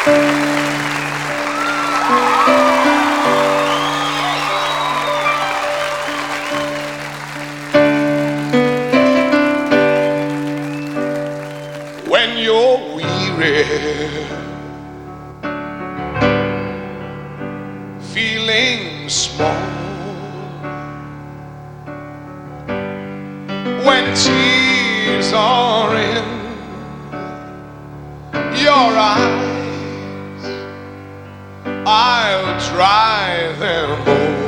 When you're weary, feeling small, when tears are in your eyes, I'll dry them all.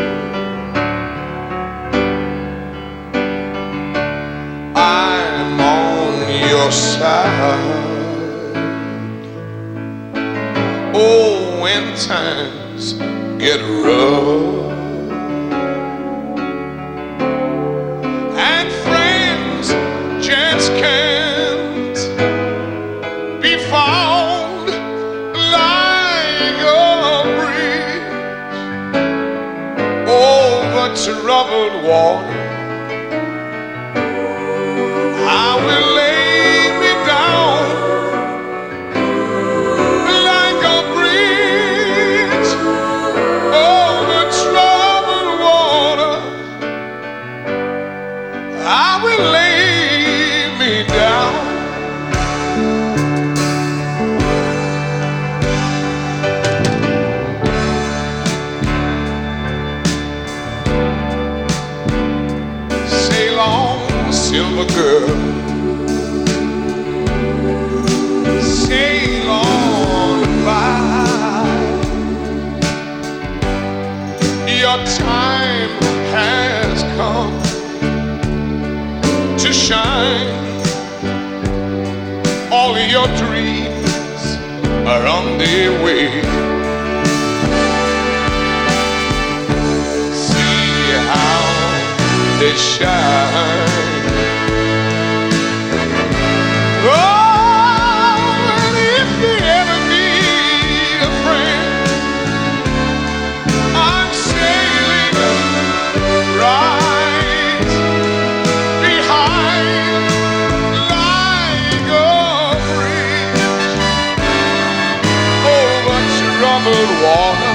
I'm on your side. Oh, when times get rough and friends just can't be found like a bridge over troubled water, I will lay me down like a bridge over troubled water. I will lay me down. Sail on, silver girl, sail on by. Your time has come to shine. All your dreams are on their way. See how they shine. Oh, and if you ever need a friend, I'm sailing right behind like a bridge over troubled water.